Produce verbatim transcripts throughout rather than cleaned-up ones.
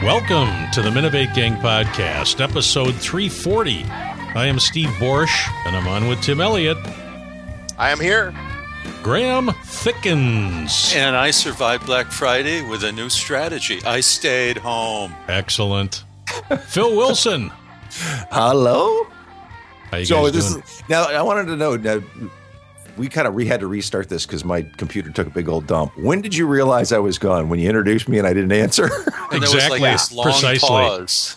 Welcome to the Minovate Gang Podcast, episode three forty. I am Steve Borsch, and I'm on with Tim Elliott. I am here. Graham Thickens. And I survived Black Friday with a new strategy. I stayed home. Excellent. Phil Wilson. Hello? How you so guys this doing? Is, now, I wanted to know, now, we kind of re- had to restart this because my computer took a big old dump. When did you realize I was gone? When you introduced me and I didn't answer? And Exactly. There was like this long Precisely. pause.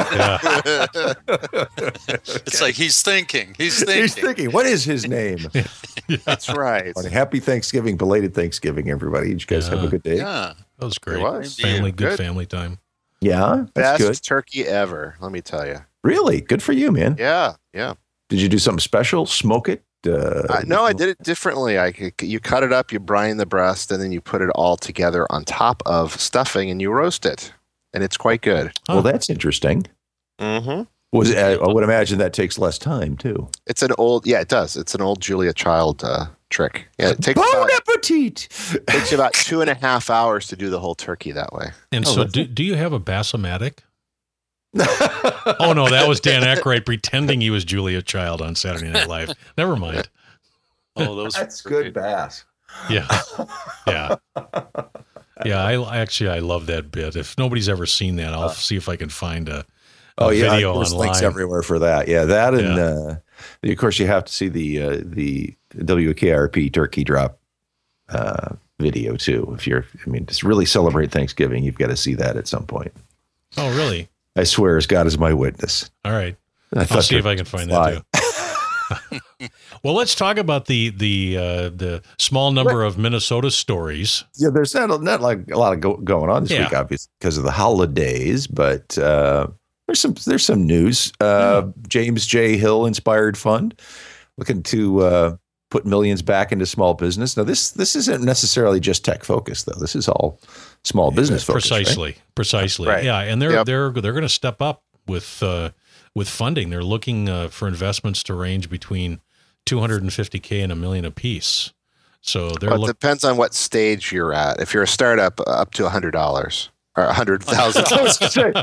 Yeah. It's like he's thinking. He's thinking. He's thinking, what is his name? That's right. Happy Thanksgiving, belated Thanksgiving, everybody. Did you guys Yeah. have a good day? Yeah. That was great. It was. Family, good, Good. family time. Yeah, that's Best good. turkey ever, let me tell you. Really? Good for you, man. Yeah, yeah. Did you do something special? Smoke it? Uh, Uh, no, I did it differently. I c- you cut it up, you brine the breast, and then you put it all together on top of stuffing, and you roast it, and it's quite good. Well, that's interesting. Mm-hmm. Was it, I would imagine that takes less time, too. It's an old, yeah, it does. It's an old Julia Child uh, trick. Yeah, it takes Bon about, appetit! takes you about two and a half hours to do the whole turkey that way. And Oh, so, that's do, do you have a Bassomatic? Oh, no, that was Dan Aykroyd pretending he was Julia Child on Saturday Night Live. Never mind. Oh, those That's good bass. Yeah. Yeah. Yeah, I actually I love that bit. If nobody's ever seen that, I'll see if I can find a, a Oh yeah, video there's online. links everywhere for that. Yeah, that and Yeah. uh, of course you have to see the uh, the W K R P turkey drop uh, video too. If you're, I mean, just really celebrate Thanksgiving, you've got to see that at some point. Oh, really? I swear, as God is my witness. All right. I I'll thought see if there I can was find fly. that too. Well, let's talk about the the uh, the small number of Minnesota stories. Yeah, there's not not like a lot of go, going on this Yeah. week, obviously, because of the holidays. But uh, there's some there's some news. Uh, James J. Hill Inspired Fund looking to uh, put millions back into small business. Now, this this isn't necessarily just tech focused, though. This is all small business focused. right? Precisely, precisely. Right. Yeah, and they're Yep. they're they're going to step up with uh, with funding. They're looking uh, for investments to range between two hundred fifty K and a million apiece. So they're Well, it look- depends on what stage you're at. If you're a startup, uh, up to one hundred dollars or one hundred thousand dollars.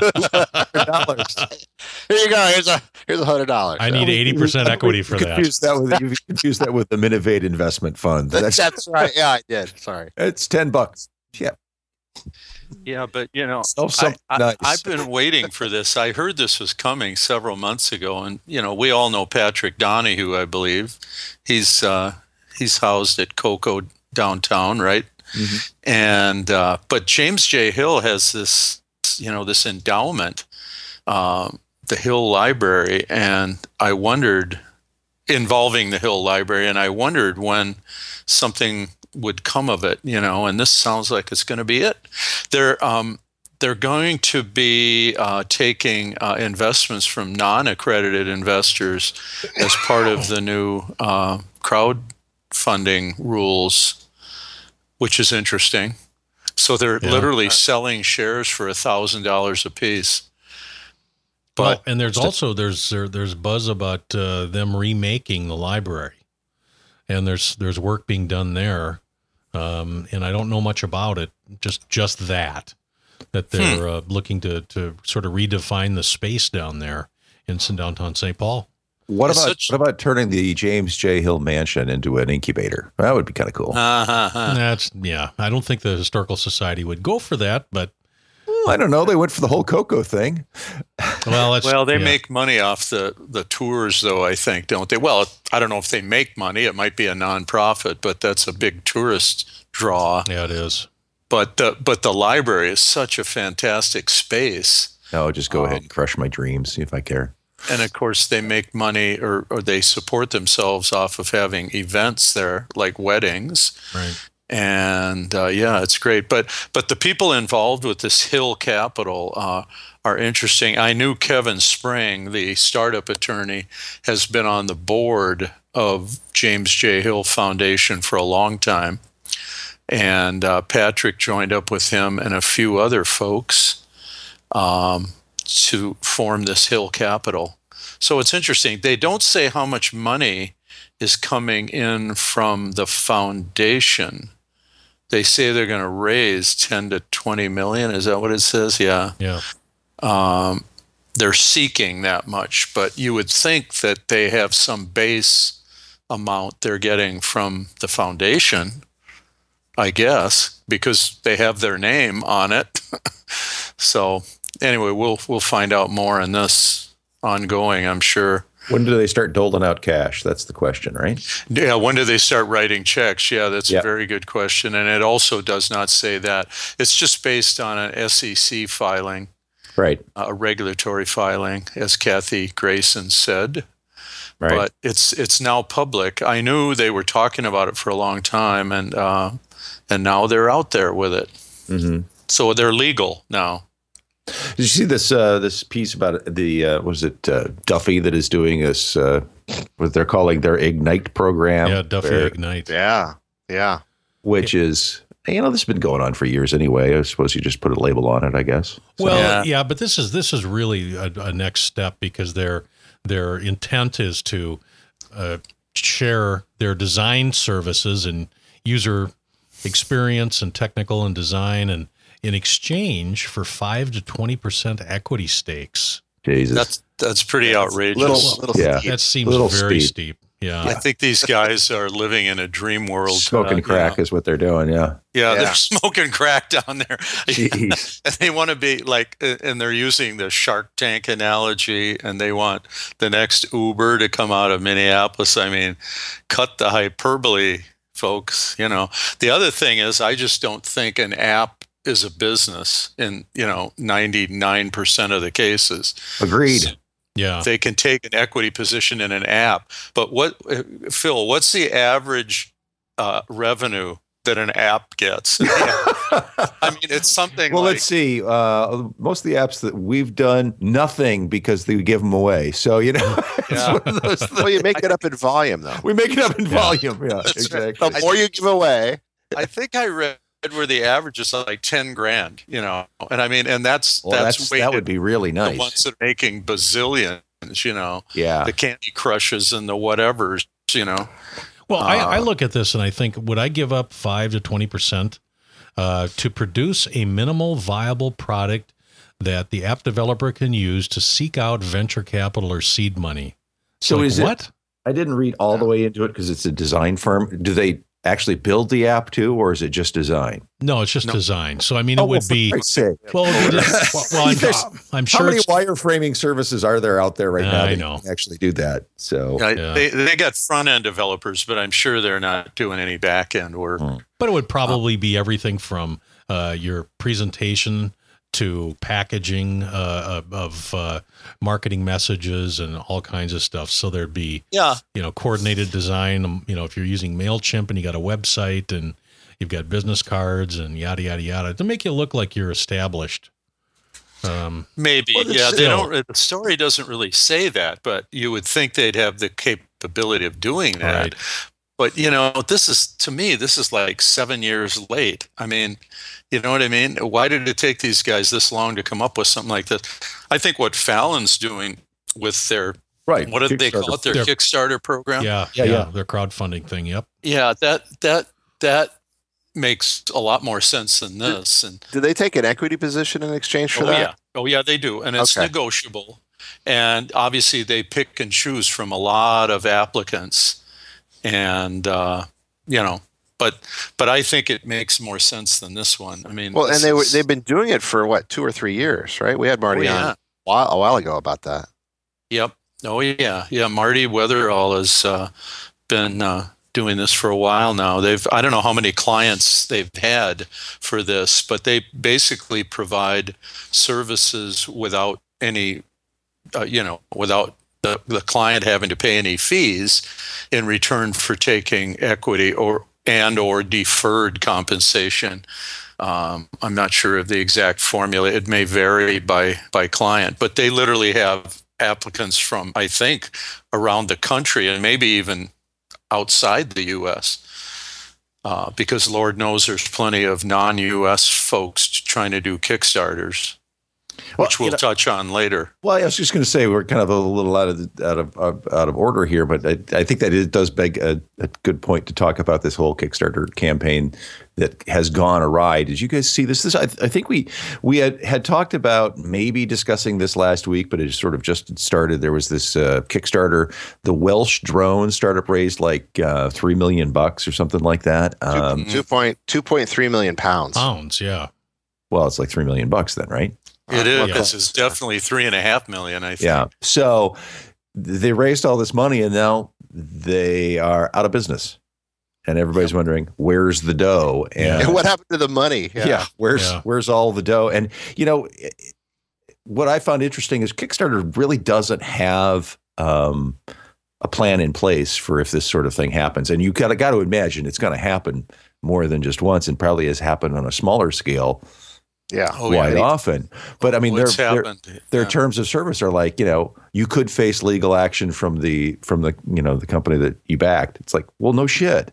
Here you go. Here's a here's a hundred dollars. I need eighty percent equity for you that. confuse that. with you confuse that with the Minovate Investment Fund. That's, That's right. Yeah, I did. Sorry. it's ten bucks. Yeah. Yeah, but you know, Oh, I, something I, nice. I've been waiting for this. I heard this was coming several months ago, and you know, we all know Patrick Donahue, I believe. He's uh, he's housed at Coco downtown, right? Mhm. And uh, but James J. Hill has this, you know, this endowment, um, the Hill Library, and I wondered involving the Hill Library, and I wondered when something would come of it, you know, and this sounds like it's going to be it. They're um, they're going to be uh, taking uh, investments from non-accredited investors as part of the new uh, crowdfunding rules, which is interesting. So they're Yeah. literally selling shares for a thousand dollars a piece. But Well, and there's also there's there, there's buzz about uh, them remaking the library, and there's there's work being done there, um, and I don't know much about it. Just just that that they're uh, looking to to sort of redefine the space down there in downtown Saint Paul. What It's about such- what about turning the James J. Hill Mansion into an incubator? That would be kind of cool. uh-huh. That's yeah. I don't think the Historical Society would go for that, but I don't know. They went for the whole Coco thing. well, that's, Well, they yeah. make money off the, the tours, though, I think, don't they? Well, I don't know if they make money. It might be a nonprofit, but that's a big tourist draw. Yeah, it is. But the, but the library is such a fantastic space. No, just go Um, ahead and crush my dreams if I care. And, of course, they make money or, or they support themselves off of having events there, like weddings. Right. And uh, yeah, it's great. But but the people involved with this Hill Capital uh, are interesting. I knew Kevin Spring, the startup attorney, has been on the board of James J. Hill Foundation for a long time. And uh, Patrick joined up with him and a few other folks um, to form this Hill Capital. So it's interesting. They don't say how much money is coming in from the foundation. they say they're going to raise ten to twenty million. Is that what it says? Yeah. Yeah. Um, they're seeking that much, but you would think that they have some base amount they're getting from the foundation, I guess, because they have their name on it. So anyway, we'll we'll find out more on this ongoing, I'm sure. When do they start doling out cash? That's the question, right? Yeah, when do they start writing checks? Yeah, that's Yep. a very good question. And it also does not say that. It's just based on an S E C filing, Right. a regulatory filing, as Kathy Grayson said. Right. But it's it's now public. I knew they were talking about it for a long time, and uh, and now they're out there with it. Mm-hmm. So they're legal now. Did you see this uh, this piece about the uh, was it uh, Duffy that is doing this uh, what they're calling their Ignite program? Yeah, Duffy where- Ignite. Yeah, yeah. which is, you know, this has been going on for years anyway. I suppose you just put a label on it, I guess. Well, Yeah. yeah. but this is this is really a, a next step because their their intent is to uh, share their design services and user experience and technical and design, and in exchange for five to twenty percent equity stakes. Jesus. That's that's pretty outrageous. Little, little Yeah. steep. That seems Little very steep. steep. Yeah. I think these guys are living in a dream world. Smoking uh, crack Yeah, is what they're doing, yeah. yeah, Yeah. they're smoking crack down there. Jeez. And they want to be like, and they're using the Shark Tank analogy, and they want the next Uber to come out of Minneapolis. I mean, cut the hyperbole, folks. You know, the other thing is, I just don't think an app is a business in, you know, ninety-nine percent of the cases. Agreed. Yeah. They can take an equity position in an app. But what, Phil, what's the average uh, revenue that an app gets? I mean, it's something Well, like, let's see. Uh, most of the apps that we've done, nothing because they give them away. So, you know, it's Yeah. one of those things. Well, you make it up in volume, though. We make it up in Yeah. volume. Yeah, That's right. exactly. The more you give away, I think I read where the average is like ten grand, you know, and I mean, and that's, Well, that's, that's, weighted that would be really the ones nice. that are making bazillions, you know, Yeah. the Candy Crushes and the whatevers, you know. Well, I, I Uh, look at this and I think, would I give up five to twenty percent uh, to produce a minimal viable product that the app developer can use to seek out venture capital or seed money? So Like, is it- what? I didn't read all the way into it because it's a design firm. Do they actually build the app too, or is it just design? No, it's just No. design. So I mean, it Oh, well, would for be Christ's sake. well. It is, well, well, I'm, There's- I'm How sure many it's, wireframing services are there out there right Yeah, now I that know. can actually do that? So I- Yeah. They, they got front end developers, but I'm sure they're not doing any back end work. Hmm. but it would probably be everything from uh, your presentation to packaging uh, of uh, marketing messages and all kinds of stuff. So there'd be, Yeah. you know, coordinated design. um, You know, if you're using MailChimp and you got a website and you've got business cards and yada, yada, yada, to make you look like you're established. Um, Maybe, Well, it's yeah. They still- don't. The story doesn't really say that, but you would think they'd have the capability of doing that. Right. But you know, this is to me, this is like seven years late. I mean, you know what I mean? Why did it take these guys this long to come up with something like this? I think what Fallon's doing with their right. what did they Kickstarter. call it? Their Their- Kickstarter program. yeah, Yeah, yeah, yeah. their crowdfunding thing. Yep. Yeah, that that that makes a lot more sense than this. And do they take an equity position in exchange for oh that? yeah, oh yeah, they do, and it's Okay. negotiable. And obviously, they pick and choose from a lot of applicants, and uh, you know, but but I think it makes more sense than this one. I mean, Well, and this they were is- they've been doing it for what, two or three years, right? We had Marty Oh, yeah. on a while, a while ago about that. Yep. Oh yeah, yeah. Marty Weatherall has uh, been uh, doing this for a while now. They've I don't know how many clients they've had for this, but they basically provide services without any, uh, you know, without the, the client having to pay any fees in return for taking equity or and or deferred compensation. Um, I'm not sure of the exact formula. It may vary by by client, but they literally have applicants from, I think, around the country and maybe even outside the U S Uh, because Lord knows there's plenty of non-U S folks trying to do Kickstarters. Well, which we'll you know- touch on later. Well, I was just going to say we're kind of a little out of the, out of out of order here, but I, I think that it does beg a, a good point to talk about this whole Kickstarter campaign that has gone awry. Did you guys see this? This I, I think we we had, had talked about maybe discussing this last week, but it sort of just started. There was this uh, Kickstarter, the Welsh drone startup raised like uh, three million bucks or something like that. Um, two point two point three million pounds. Pounds, yeah. well, it's like three million bucks then, right? It Uh, is. well, This is definitely three and a half million, I think. Yeah. So they raised all this money and now they are out of business. And everybody's wondering, where's the dough? And And what happened to the money? yeah, where's Yeah. where's all the dough? And you know, it- what I found interesting is Kickstarter really doesn't have um, a plan in place for if this sort of thing happens. And you gotta got to imagine it's going to happen more than just once, and probably has happened on a smaller scale Yeah. Oh, quite yeah. often. But I mean, their What's their, happened? their Yeah. terms of service are like, you know, you could face legal action from the from the you know the company that you backed. It's like, well, no shit.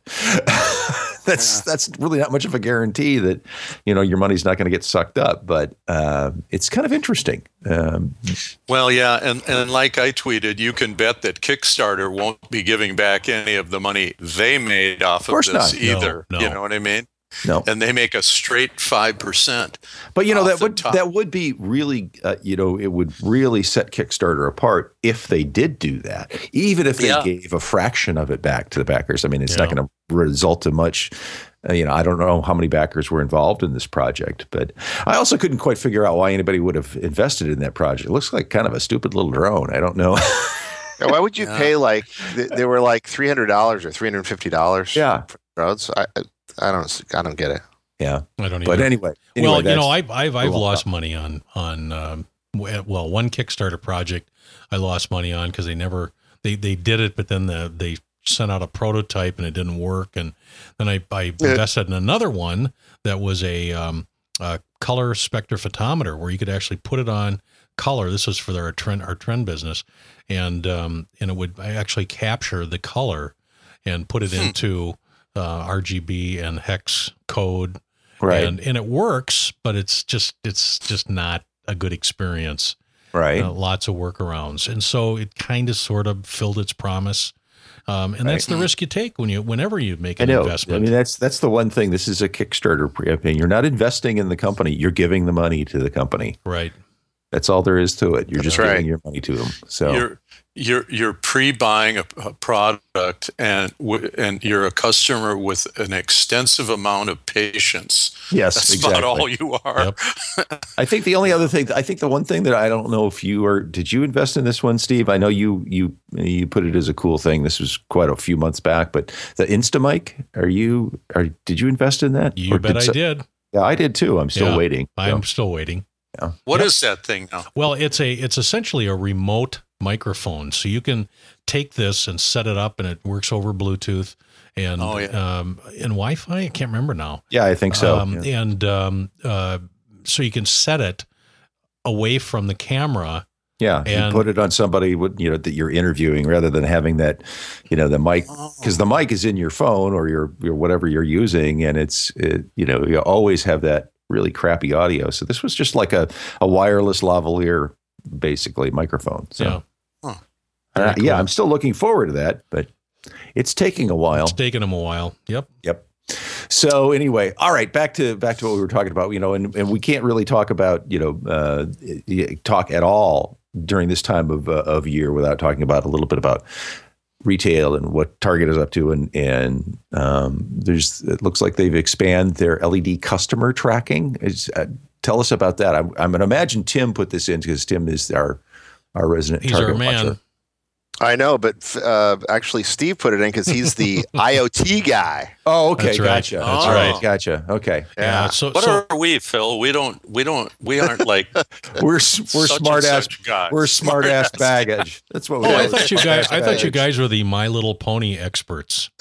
that's Yeah. that's really not much of a guarantee that you know your money's not going to get sucked up. But uh, it's kind of interesting. Um, Well, yeah, and, and like I tweeted, you can bet that Kickstarter won't be giving back any of the money they made off of, course this not. No, either. no. You know what I mean? no, And they make a straight five percent. but you know off that the would top. that would be really uh, you know it would really set Kickstarter apart if they did do that. Even if they Yeah. gave a fraction of it back to the backers. I mean, it's Yeah. not going to result in much. Uh, you know, I don't know how many backers were involved in this project, but I also couldn't quite figure out why anybody would have invested in that project. It looks like kind of a stupid little drone. I don't know. Yeah, why would you Yeah. pay like th- they were like three hundred dollars or three hundred fifty dollars? Yeah. for drones. I I- I don't I don't get it. yeah, I don't but even. anyway, anyway well, you that's- know, I've I've, I've well, lost money on on um, w- well, one Kickstarter project I lost money on because they never they they did it, but then the, they sent out a prototype and it didn't work, and then I, I Yeah. invested in another one that was a, um, a color spectrophotometer where you could actually put it on color. This was for our trend our trend business, and um, and it would actually capture the color and put it Hmm. into uh, R G B and hex code. right, And and it works, but it's just it's just not a good experience. right. Uh, lots of workarounds, and so it kind of sort of filled its promise. Um, and that's the risk you take when you whenever you make I an know. investment. I mean, that's that's the one thing. This is a Kickstarter campaign. You're not investing in the company. You're giving the money to the company. right? That's all there is to it. You're just That's right. giving your money to them. So You're you're you're pre-buying a, a product, and w- and you're a customer with an extensive amount of patience. yes, That's exactly. about all you are. Yep. I think the only other thing, I think the one thing that I don't know if you are, did you invest in this one, Steve? I know you you you put it as a cool thing. This was quite a few months back, but the Instamic, are you, are did you invest in that? You Or bet I so- did. Yeah, I did too. I'm still Yeah, waiting. I'm So, still waiting. What Yep. is that thing now? Well, it's a it's essentially a remote microphone, so you can take this and set it up, and it works over Bluetooth and Oh, yeah. um, and Wi-Fi. I can't remember now. yeah, I think so. Um, Yeah. And um, uh, so you can set it away from the camera. Yeah, you and- put it on somebody would you know that you're interviewing rather than having that, you know, the mic because the mic is in your phone or your, your whatever you're using, and it's it, you know you always have that really crappy audio. So this was just like a, a wireless lavalier, basically microphone. So Yeah. Huh. uh, Very yeah, cool. I'm still looking forward to that, but it's taking a while. It's taken them a while. Yep. Yep. So anyway, all right, back to back to what we were talking about, you know, and, and we can't really talk about, you know, uh, talk at all during this time of uh, of year without talking about a little bit about retail and what Target is up to, and and um, there's it looks like they've expanded their L E D customer tracking. Is, uh, tell us about that. I'm I'm gonna imagine Tim put this in because Tim is our our resident He's Target our man. watcher. I know, but uh, actually, Steve put it in because he's the IoT guy. Oh, okay, That's right. gotcha. That's right, gotcha. Okay, Yeah. So, What so are we, Phil? We don't. We don't. We aren't like we're s- we're such smart and ass such guys. we're smart ass baggage. That's what we oh, are. I thought you guys. I thought you Baggage. guys were the My Little Pony experts.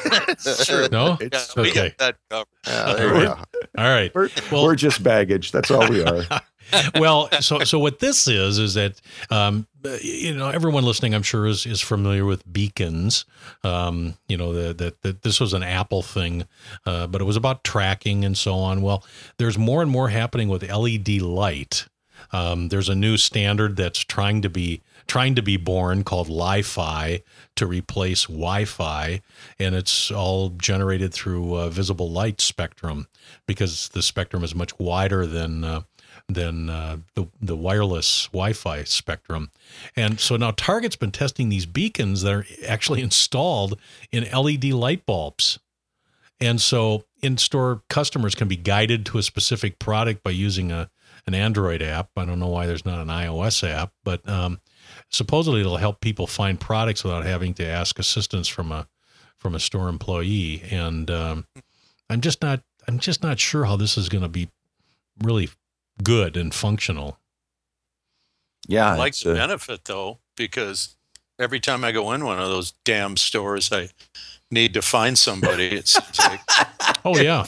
Sure. No. Yeah, we Okay. got that covered. Yeah, there we go. All right. We're, Well- we're just baggage. That's all we are. well, so so what this is is that um, you know everyone listening, I'm sure, is is familiar with beacons. Um, you know that that that this was an Apple thing, uh, but it was about tracking and so on. Well, there's more and more happening with L E D light. Um, there's a new standard that's trying to be trying to be born called Li-Fi to replace Wi-Fi, and it's all generated through uh, visible light spectrum because the spectrum is much wider than uh, than uh, the the wireless Wi-Fi spectrum. And so now Target's been testing these beacons that are actually installed in L E D light bulbs. And so in-store customers can be guided to a specific product by using a an Android app. I don't know why there's not an iOS app, but um, supposedly it'll help people find products without having to ask assistance from a from a store employee. And um, I'm just not I'm just not sure how this is going to be really good and functional. Yeah, I like it's, the uh, benefit though, because every time I go in one of those damn stores, I need to find somebody. It seems like, Oh yeah.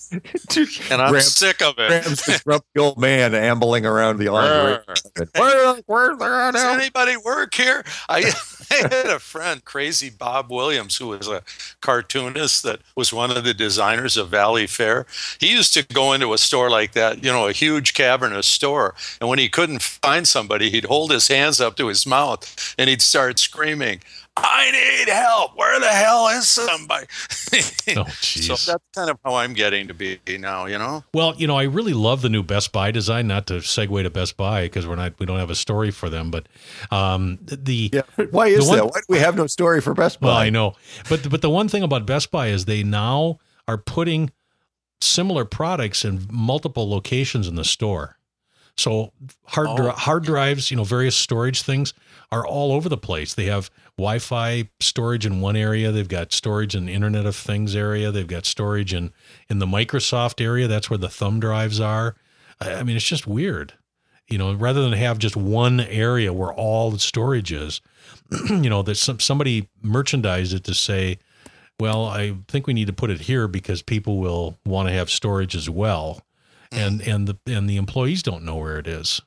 and I'm Ram- sick of it. Rams this grumpy old man ambling around the line. Where, where's the Does anybody work here? I, I had a friend, Crazy Bob Williams, who was a cartoonist that was one of the designers of Valley Fair. He used to go into a store like that, you know, a huge cavernous store. And when he couldn't find somebody, he'd hold his hands up to his mouth and he'd start screaming, I need help. Where the hell is somebody? Oh, jeez. So that's kind of how I'm getting to be now, you know? Well, you know, I really love the new Best Buy design. Not to segue to Best Buy because we're not, we don't have a story for them. But um, the Yeah. Why is The one- that? Why do we have no story for Best Buy? well, I know, but but the one thing about Best Buy is they now are putting similar products in multiple locations in the store. So hard dri- Oh. hard drives, you know, various storage things are all over the place. They have Wi-Fi storage in one area. They've got storage in the Internet of Things area. They've got storage in, in the Microsoft area. That's where the thumb drives are. I, I mean, it's just weird. You know, rather than have just one area where all the storage is, you know, that some, somebody merchandised it to say, well, I think we need to put it here because people will want to have storage as well. And, and the, and the employees don't know where it is,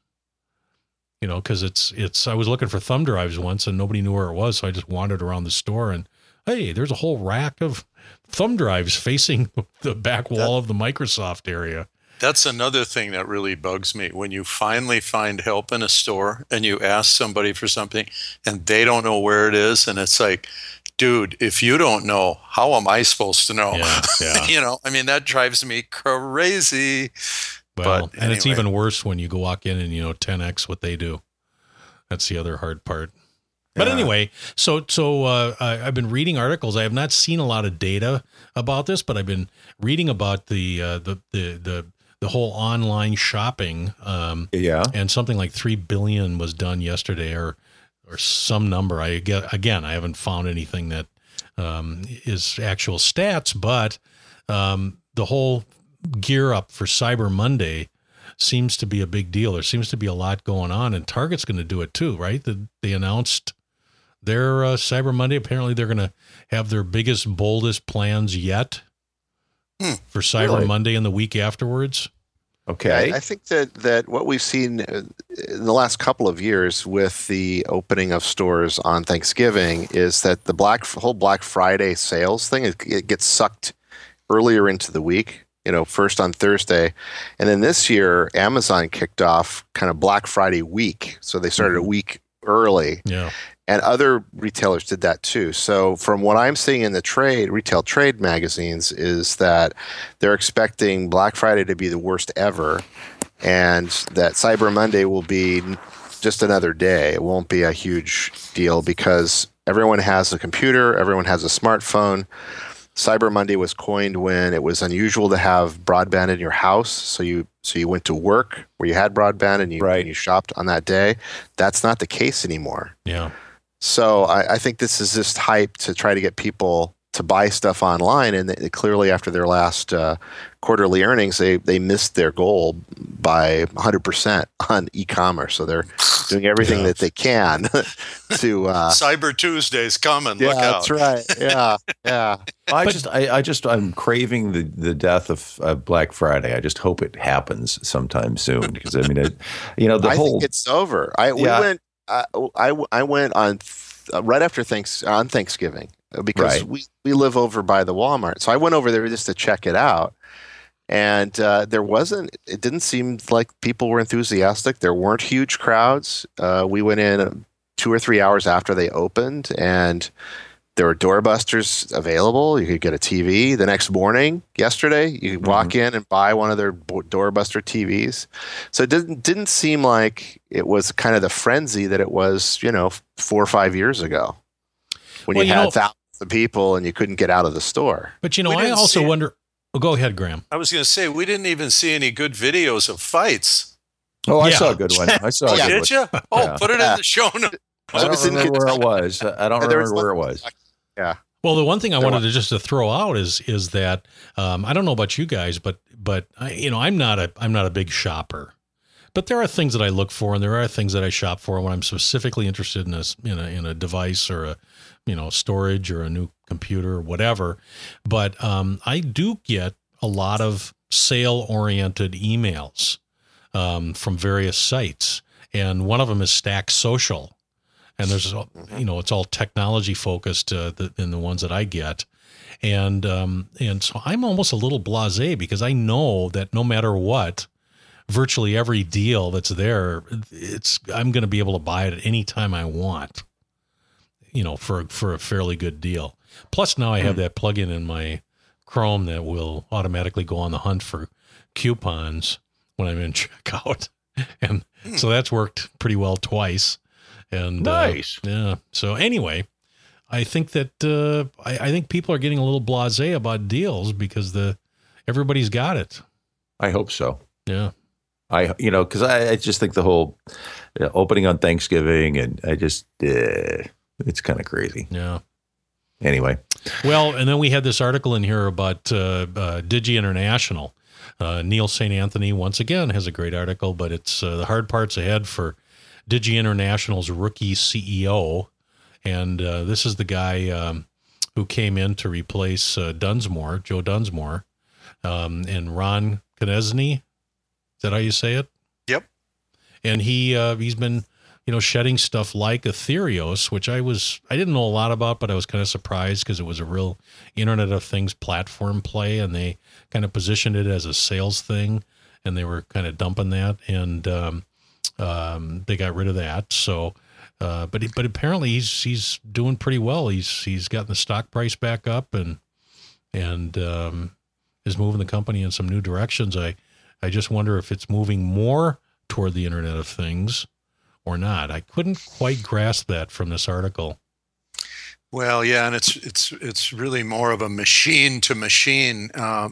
you know, cause it's, it's, I was looking for thumb drives once and nobody knew where it was. So I just wandered around the store and, hey, there's a whole rack of thumb drives facing the back wall of the Microsoft area. That's another thing that really bugs me. When you finally find help in a store and you ask somebody for something and they don't know where it is, and it's like, dude, if you don't know, how am I supposed to know? Yeah, yeah. You know, I mean, that drives me crazy. Well, But and it's anyway. even worse when you go walk in and, you know, ten X what they do. That's the other hard part. But Yeah. anyway, so so uh, I, I've been reading articles. I have not seen a lot of data about this, but I've been reading about the uh, the, the the the whole online shopping. Um, Yeah. and something like three billion was done yesterday, or or some number. I get again, I haven't found anything that um, is actual stats, but um, the whole gear up for Cyber Monday seems to be a big deal. There seems to be a lot going on, and Target's going to do it too, right? The, they announced their uh, Cyber Monday. Apparently, they're going to have their biggest, boldest plans yet Hmm. for Cyber Really? Monday and the week afterwards. Okay. I, I think that, that what we've seen uh, in the last couple of years with the opening of stores on Thanksgiving is that the Black whole Black Friday sales thing, it, it gets sucked earlier into the week, you know, first on Thursday. And then this year, Amazon kicked off kind of Black Friday week. So they started a week early. Yeah. And other retailers did that too. So from what I'm seeing in the trade, retail trade magazines, is that they're expecting Black Friday to be the worst ever, and that Cyber Monday will be just another day. It won't be a huge deal because everyone has a computer, everyone has a smartphone. Cyber Monday was coined when it was unusual to have broadband in your house. So you so you went to work where you had broadband and you, Right. and you shopped on that day. That's not the case anymore. Yeah. So I, I think this is just hype to try to get people to buy stuff online. And they, clearly after their last uh, quarterly earnings, they, they missed their goal by one hundred percent on e-commerce. So they're doing everything Yeah. that they can to uh, Cyber Tuesday's coming. yeah, Look out. that's right. Yeah, yeah. I just, I, I just, I'm craving the, the death of uh, Black Friday. I just hope it happens sometime soon because I mean, it, you know, the I whole think it's over. I we Yeah. went. I, I I went on th- uh, right after thanks on Thanksgiving uh, because Right. we we live over by the Walmart. So I went over there just to check it out. And uh, there wasn't, it didn't seem like people were enthusiastic. There weren't huge crowds. Uh, we went in two or three hours after they opened, and there were doorbusters available. You could get a T V. The next morning, yesterday, you could walk mm-hmm. in and buy one of their doorbuster T Vs. So it didn't, didn't seem like it was kind of the frenzy that it was, you know, four or five years ago when well, you, you had know, thousands of people and you couldn't get out of the store. But, you know, I also wonder... Oh, go ahead, Graham. I was going to say, we didn't even see any good videos of fights. Oh, I yeah. saw a good one. I saw a yeah. good Did you? one. Oh, yeah. put it in the show notes. I don't remember where it was. I don't remember where it was. Yeah. Well, the one thing I there wanted was. to just to throw out is is that um, I don't know about you guys, but but I, you know, I'm not a I'm not a big shopper, but there are things that I look for, and there are things that I shop for when I'm specifically interested in a in a, in a device or a you know storage or a new computer or whatever. But um, I do get a lot of sale-oriented emails um, from various sites, and one of them is Stack Social, and there's you know it's all technology focused uh, the, in the ones that I get, and um, and so I'm almost a little blasé because I know that no matter what, virtually every deal that's there, it's I'm going to be able to buy it at any time I want, you know, for for a fairly good deal. Plus, now I have that plugin in my Chrome that will automatically go on the hunt for coupons when I'm in checkout. And so that's worked pretty well twice. And nice. Uh, yeah. So anyway, I think that, uh, I, I think people are getting a little blasé about deals because the, everybody's got it. I hope so. Yeah. I, you know, cause I, I just think the whole uh, opening on Thanksgiving and I just, uh, it's kind of crazy. Yeah. Anyway. Well, and then we had this article in here about uh, uh, Digi International. Uh, Neil Saint Anthony, once again, has a great article, but it's uh, the hard parts ahead for Digi International's rookie C E O. And uh, this is the guy um, who came in to replace uh, Dunsmore, Joe Dunsmore, um, and Ron Konecny. Is that how you say it? Yep. And he uh, he's been... you know, shedding stuff like Ethereos, which I was, I didn't know a lot about, but I was kind of surprised because it was a real Internet of Things platform play, and they kind of positioned it as a sales thing, and they were kind of dumping that, and um, um, they got rid of that. So, uh, but but apparently he's he's doing pretty well. He's he's gotten the stock price back up, and and um, is moving the company in some new directions. I I just wonder if it's moving more toward the Internet of Things or not. I couldn't quite grasp that from this article. Well, yeah, and it's it's it's really more of a machine to machine uh,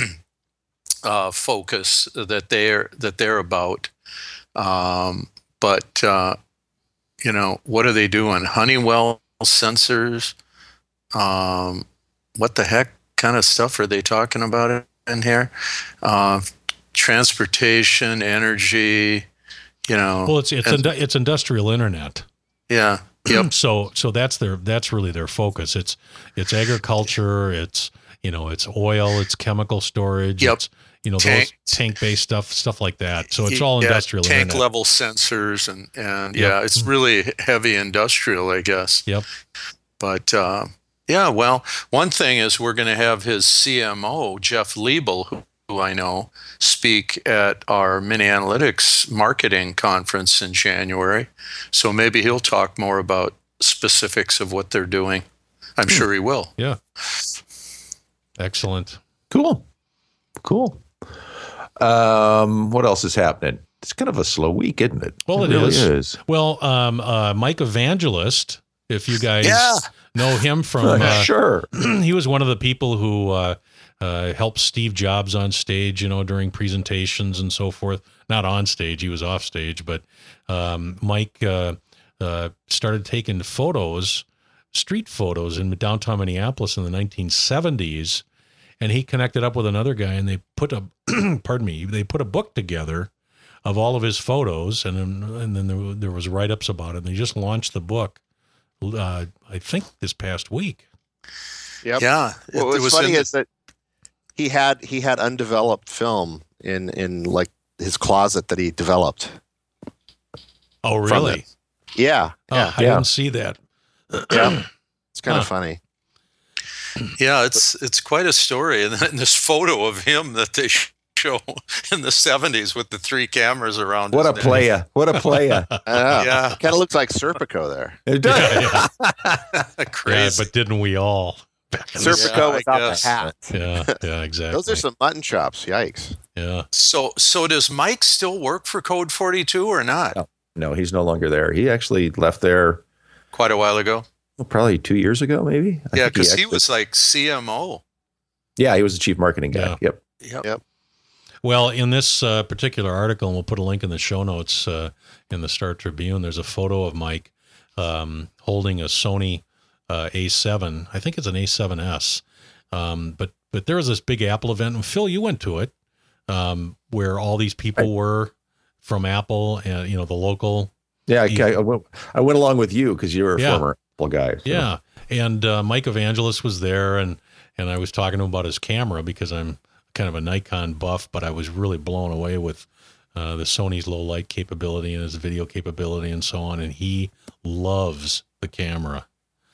uh, focus that they're that they're about. Um, but uh, you know, what are they doing? Honeywell sensors. Um, what the heck kind of stuff are they talking about in here? Uh, transportation, energy. You know, well, it's it's and, indu- it's industrial internet. Yeah. Yep. so so that's their that's really their focus. It's it's agriculture. It's you know it's oil. It's chemical storage. Yep. It's you know tank, those tank based stuff stuff like that. So it's all yeah, industrial tank internet. level sensors and and Yep. yeah, it's really heavy industrial, I guess. Yep. But uh, yeah, well, one thing is we're going to have his C M O Jeff Liebel, who. who I know, speak at our Mini Analytics marketing conference in January. So maybe he'll talk more about specifics of what they're doing. I'm hmm. sure he will. Yeah. Excellent. Cool. Cool. Um, what else is happening? It's kind of a slow week, isn't it? Well, it, it really is. is. Well, um, uh, Mike Evangelist, if you guys yeah. know him from... Uh, sure. He was one of the people who... Uh, Uh, helped Steve Jobs on stage, you know, during presentations and so forth. Not on stage, he was off stage, but um, Mike uh, uh, started taking photos, street photos in downtown Minneapolis in the nineteen seventies, and he connected up with another guy, and they put a, pardon me, they put a book together of all of his photos, and then and then there, there was write-ups about it, and they just launched the book, uh, I think, this past week. Yep. Yeah. What was, was funny is that He had he had undeveloped film in, in like his closet that he developed. Oh, really? Yeah. Oh, yeah. I yeah. didn't see that. Yeah. It's kind huh. of funny. Yeah, it's it's quite a story. And then this photo of him that they show in the seventies with the three cameras around. What his a neck. playa. What a playa. I know. Yeah. Kind of looks like Serpico there. It does. Yeah, yeah. Crazy. Yeah, but didn't we all? Back in the- Serpico Yeah, I without the guess. hat. yeah, yeah, exactly. Those are some mutton chops. Yikes. Yeah. So so does Mike still work for Code forty-two or not? No. No, he's no longer there. He actually left there Quite a while ago. well, probably two years ago, maybe. I Yeah, think because he actually- was like C M O. Yeah, he was the chief marketing guy. Yeah. Yep. Yep. Yep. Well, in this uh, particular article, and we'll put a link in the show notes uh, in the Star Tribune, there's a photo of Mike um, holding a Sony uh, A seven. I think it's an A seven S. Um, but but there was this big Apple event, and Phil, you went to it, um, where all these people Right. were from Apple, and you know the local. Yeah, I, He- I, went, I went along with you because you were a Yeah. former Apple guy. so- Yeah, and uh, Mike Evangelist was there, and and I was talking to him about his camera because I'm kind of a Nikon buff, but I was really blown away with uh, the Sony's low light capability and his video capability and so on. And he loves the camera,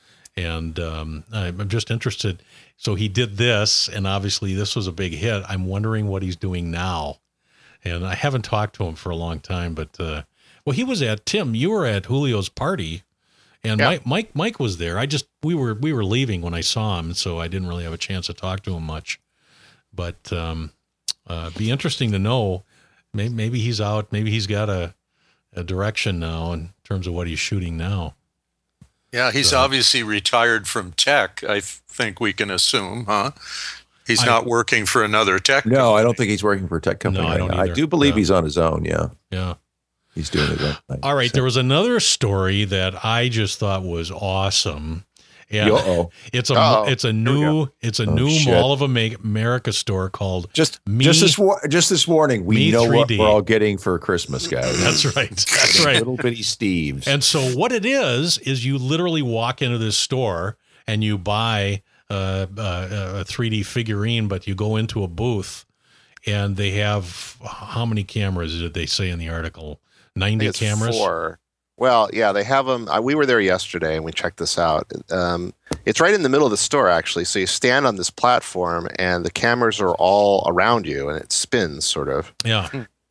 and um, I'm I'm just interested. So he did this, and obviously this was a big hit. I'm wondering what he's doing now, and I haven't talked to him for a long time. But uh, well, he was at Tim. You were at Julio's party. And Yeah. Mike, Mike, Mike was there. I just we were we were leaving when I saw him, so I didn't really have a chance to talk to him much. But um, uh, be interesting to know. Maybe, maybe he's out. Maybe he's got a, a direction now in terms of what he's shooting now. Yeah, he's So- obviously retired from tech, I th- think we can assume, huh? He's I- not working for another tech No, I company. don't think he's working for a tech company. No, I right don't now. I either. do believe Yeah. he's on his own. Yeah, Yeah. he's doing it. Right. All right. There was another story that I just thought was awesome. And Uh-oh. it's a Uh-oh. it's a we new it's a Oh, new shit. Mall of Ama- America store called Just, Me- just this, war- just this warning. We Me know what three D. we're all getting for Christmas, guys. That's right. That's right. Little bitty Steves. And so what it is is you literally walk into this store and you buy uh, uh, a three D figurine, but you go into a booth and they have how many cameras did they say in the article? I ninety think it's cameras. Four. Well, yeah, they have them. Uh, we were there yesterday and we checked this out. Um, it's right in the middle of the store, actually. So you stand on this platform and the cameras are all around you and it spins sort of. Yeah.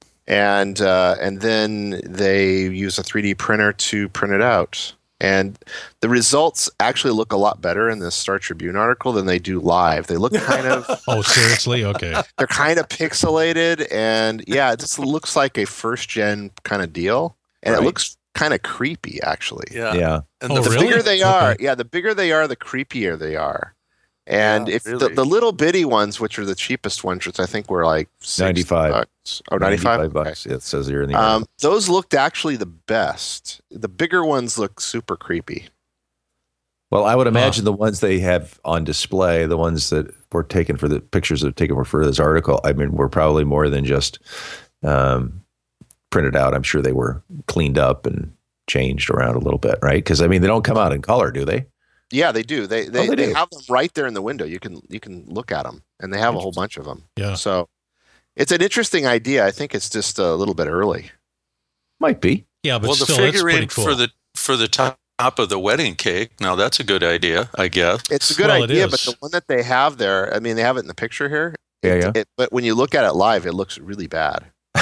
And uh, and then they use a three D printer to print it out. And the results actually look a lot better in this Star Tribune article than they do live. They look kind of Oh, seriously? Okay. they're kind of pixelated, and yeah, it just looks like a first gen kind of deal, and Right. it looks kind of creepy actually. Yeah. yeah. And Oh, the The really? bigger they are, Okay. yeah, the bigger they are, the creepier they are. And Yeah, if the, really. the little bitty ones, which are the cheapest ones, which I think were like sixty ninety-five. bucks. Oh, ninety-five? Okay. bucks. It says here in the Um, those looked actually the best. The bigger ones look super creepy. Well, I would imagine the ones they have on display, the ones that were taken for the pictures that were taken for this article, I mean, were probably more than just um, printed out. I'm sure they were cleaned up and changed around a little bit, right? Because I mean, they don't come out in color, do they? Yeah, they do. They they, Oh, they they do. have them right there in the window. You can you can look at them, and they have a whole bunch of them. Yeah. So it's an interesting idea. I think it's just a little bit early. Might be. Yeah, but well, the still, it's pretty figurine cool. for the for the top of the wedding cake. Now that's a good idea, I guess. It's a good Well, it idea, but is. the one that they have there, I mean, they have it in the picture here. Yeah, It- yeah. it- but when you look at it live, it looks really bad.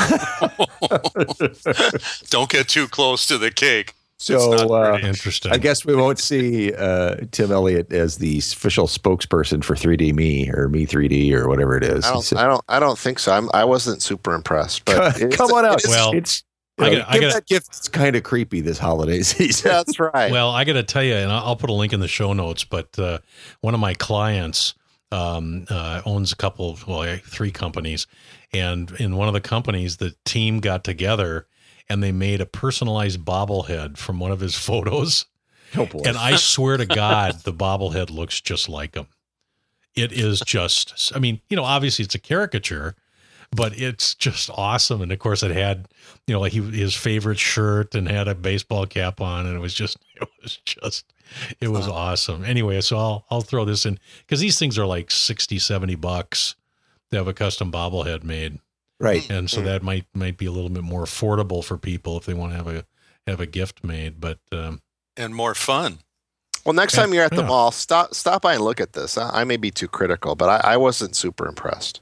Don't get too close to the cake. It's So not uh, pretty. Interesting. I guess we won't see uh, Tim Elliott as the official spokesperson for three D Me or Me three D or whatever it is. I don't, So- I don't, I don't think so. I'm, I wasn't super impressed. But it's- Come on out. it is- Well, it's I you know, gotta- I give gotta- that gift. It's kind of creepy this holiday season. yeah, that's right. Well, I got to tell you, and I'll I'll put a link in the show notes, but uh, one of my clients um, uh, owns a couple, well, eh, three companies. And in one of the companies, the team got together and they made a personalized bobblehead from one of his photos. Oh, boy. And I swear to God, the bobblehead looks just like him. It is just, I mean, you know, obviously it's a caricature, but it's just awesome. And of course it had, you know, like he, his favorite shirt and had a baseball cap on. And it was just, it was just, it was awesome. Anyway, so I'll, I'll throw this in because these things are like sixty, seventy bucks to have a custom bobblehead made. Right. And so that might, might be a little bit more affordable for people if they want to have a, have a gift made. But, um, And more fun. Well, next And- time you're at the yeah. mall, stop stop by and look at this. I, I may be too critical, but I, I wasn't super impressed.